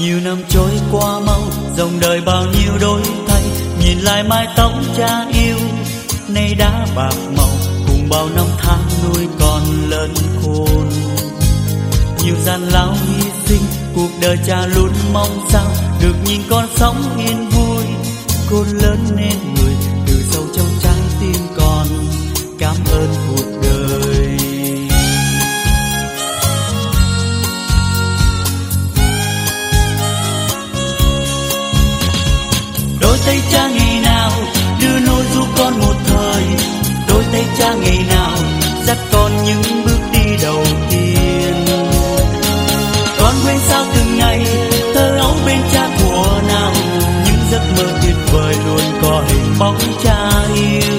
Nhiều năm trôi qua mau, dòng đời bao nhiêu đổi thay. Nhìn lại mái tóc cha yêu, nay đã bạc màu. Cùng bao năm tháng nuôi con lớn khôn. Nhiều gian lao hy sinh, cuộc đời cha luôn mong sao được nhìn con sống yên vui. Khôn lớn nên người, từ sâu trong trái tim con cảm ơn cuộc đời. Đôi tay cha ngày nào đưa nôi du con một thời. Đôi tay cha ngày nào dắt con những bước đi đầu tiên. Con quên sao từng ngày thơ ấu bên cha thuở nào. Những giấc mơ tuyệt vời luôn có hình bóng cha yêu.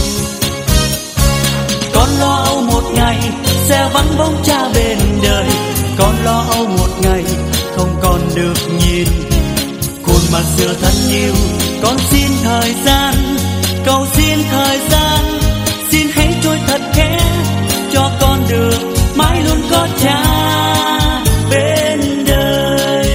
Con lo âu một ngày sẽ vắng bóng cha bên đời. Con lo âu một ngày không còn được nhìn khuôn mặt xưa thân yêu. Con xin thời gian, cầu xin thời gian, xin hãy trôi thật khẽ cho con được mãi luôn có cha bên đời.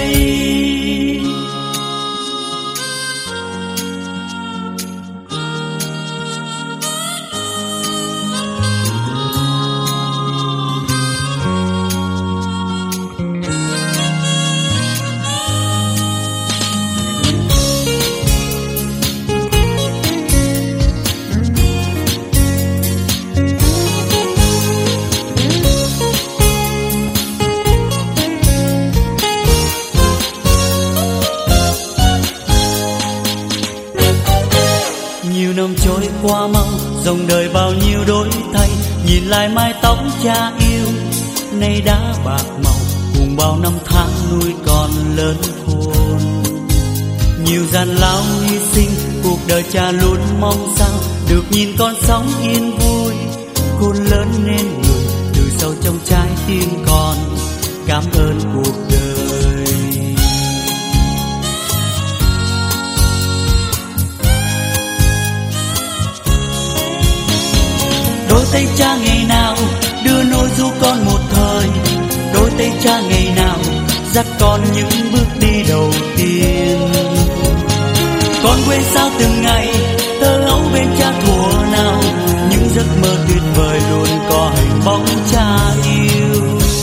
Nhiều năm trôi qua mau, dòng đời bao nhiêu đổi thay. Nhìn lại mái tóc cha yêu, nay đã bạc màu. Cùng bao năm tháng nuôi con lớn khôn. Nhiều gian lao hy sinh, cuộc đời cha luôn mong sao được nhìn con sống yên vui. Khôn lớn nên người, từ sâu trong trái tim con cảm ơn cuộc đời. Đôi tay cha ngày nào đưa nôi du con một thời. Đôi tay cha ngày nào dắt con những bước đi đầu tiên. Con quên sao từng ngày thơ ấu bên cha thuở nào. Những giấc mơ tuyệt vời luôn có hình bóng cha yêu.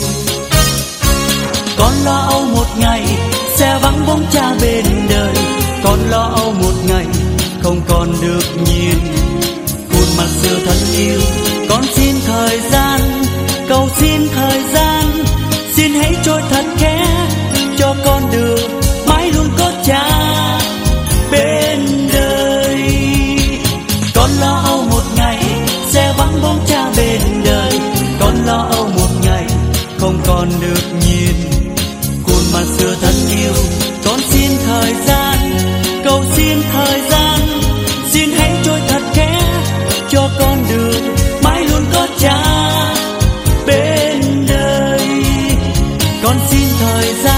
Con lo âu một ngày sẽ vắng bóng cha bên đời. Con lo âu một ngày không còn được nhìn khuôn mặt xưa thân yêu. Con xin thời gian, cầu xin thời gian, xin hãy trôi thật khẽ cho con được mãi luôn có cha bên đời. Con lo âu một ngày sẽ vắng bóng cha bên đời. Con lo âu một ngày không còn được nhìn khuôn mặt xưa thân yêu. Con xin thời gian, cầu xin thời gian, xin hãy trôi thật khẽ cho con được mãi luôn có cha bên đời. Con xin thời gian,